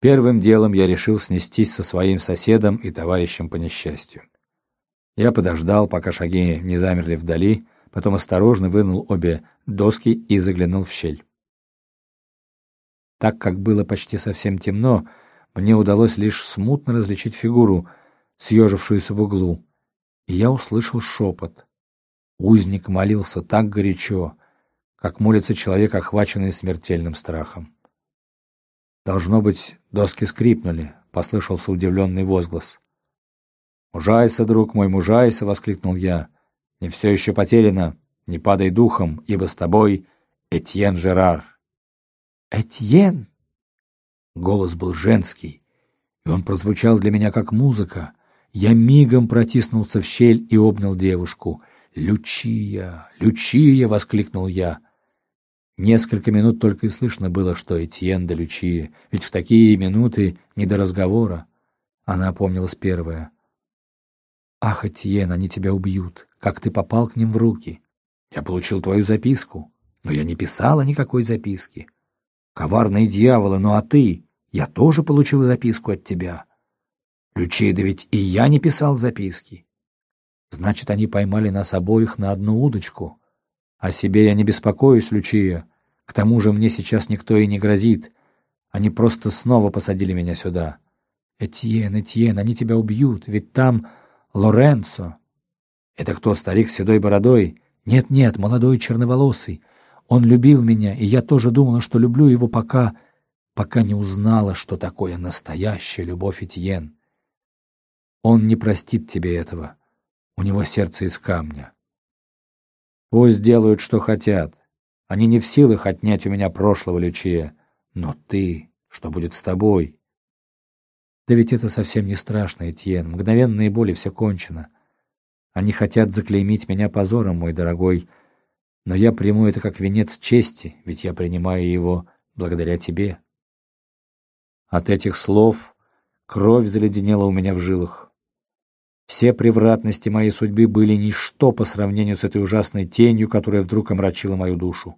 Первым делом я решил снестись со своим соседом и товарищем по несчастью. Я подождал, пока шаги не замерли вдали, потом осторожно вынул обе доски и заглянул в щель. Так как было почти совсем темно, мне удалось лишь смутно различить фигуру, съежившуюся в углу, и я услышал шепот. Узник молился так горячо, как молится человек, охваченный смертельным страхом. Должно быть, доски скрипнули, послышался удивленный возглас. «Мужайся, друг мой, мужайся!» — воскликнул я. «Не все еще потеряно, не падай духом, ибо с тобой Этьен Жерар». «Этьен?» Голос был женский, и он прозвучал для меня как музыка. Я мигом протиснулся в щель и обнял девушку. «Лючия! Лючия!» — воскликнул я. Несколько минут только и слышно было, что Этьен да Лючия, ведь в такие минуты не до разговора. Она опомнилась первая. «Ах, Этьен, они тебя убьют! Как ты попал к ним в руки? Я получил твою записку, но я не писала никакой записки. Коварные дьяволы, ну а ты? Я тоже получил записку от тебя. Лючия, да ведь и я не писал записки. Значит, они поймали нас обоих на одну удочку. О себе я не беспокоюсь, Лючия. К тому же мне сейчас никто и не грозит. Они просто снова посадили меня сюда. Этьен, Этьен, они тебя убьют, ведь там Лоренцо». «Это кто, старик с седой бородой?» «Нет-нет, молодой черноволосый. Он любил меня, и я тоже думала, что люблю его, пока не узнала, что такое настоящая любовь, Этьен. Он не простит тебе этого. У него сердце из камня. Пусть делают, что хотят. Они не в силах отнять у меня прошлого, Лючия. Но ты, что будет с тобой?» «Да ведь это совсем не страшно, Этьен. Мгновенные боли, все кончено. Они хотят заклеймить меня позором, мой дорогой, но я приму это как венец чести, ведь я принимаю его благодаря тебе». От этих слов кровь заледенела у меня в жилах. Все превратности моей судьбы были ничто по сравнению с этой ужасной тенью, которая вдруг омрачила мою душу.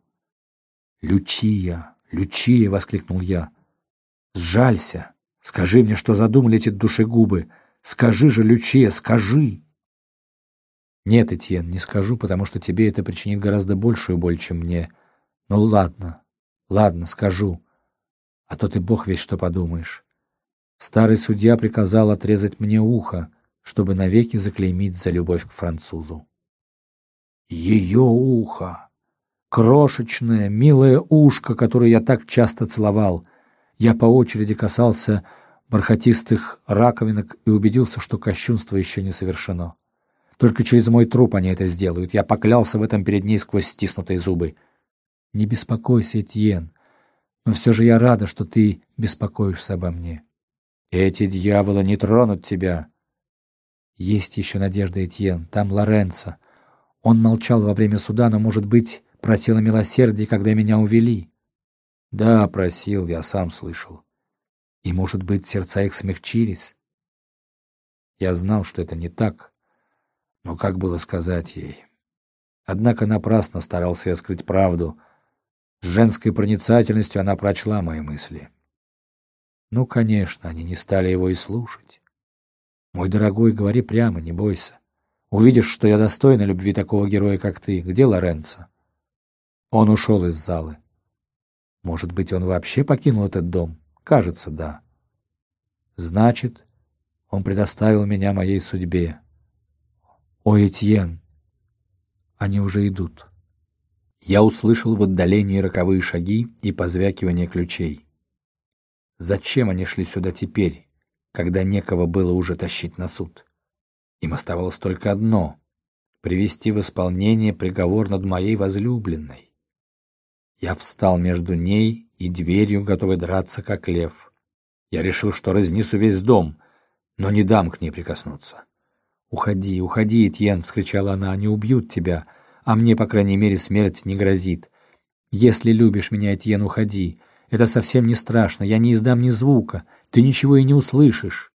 «Лючия, Лючия!» — воскликнул я. «Сжалься! Скажи мне, что задумали эти душегубы! Скажи же, Лючия, скажи!» «Нет, Этьен, не скажу, потому что тебе это причинит гораздо большую боль, чем мне. Ну ладно, скажу, а то ты бог весть что подумаешь. Старый судья приказал отрезать мне ухо, чтобы навеки заклеймить за любовь к французу». Ее ухо! Крошечное, милое ушко, которое я так часто целовал. Я по очереди касался бархатистых раковинок и убедился, что кощунство еще не совершено. Только через мой труп они это сделают. Я поклялся в этом перед ней сквозь стиснутые зубы. «Не беспокойся, Этьен, но все же я рада, что ты беспокоишься обо мне. Эти дьяволы не тронут тебя». «Есть еще надежда, Этьен, там Лоренцо. Он молчал во время суда, но, может быть, просил о милосердии, когда меня увели». «Да, просил, я сам слышал. И, может быть, сердца их смягчились?» Я знал, что это не так, но как было сказать ей? Однако напрасно старался я скрыть правду. С женской проницательностью она прочла мои мысли. Ну, конечно, они не стали его и слушать. «Мой дорогой, говори прямо, не бойся. Увидишь, что я достойна любви такого героя, как ты. Где Лоренцо?» Он ушел из залы. Может быть, он вообще покинул этот дом? Кажется, да. Значит, он предоставил меня моей судьбе. «О, Этьен, они уже идут». Я услышал в отдалении роковые шаги и позвякивание ключей. Зачем они шли сюда теперь, когда некого было уже тащить на суд? Им оставалось только одно — привести в исполнение приговор над моей возлюбленной. Я встал между ней и дверью, готовый драться, как лев. Я решил, что разнесу весь дом, но не дам к ней прикоснуться. «Уходи, уходи, Этьен!» — вскричала она. «Они убьют тебя, а мне, по крайней мере, смерть не грозит. Если любишь меня, Этьен, уходи. Это совсем не страшно, я не издам ни звука, ты ничего и не услышишь».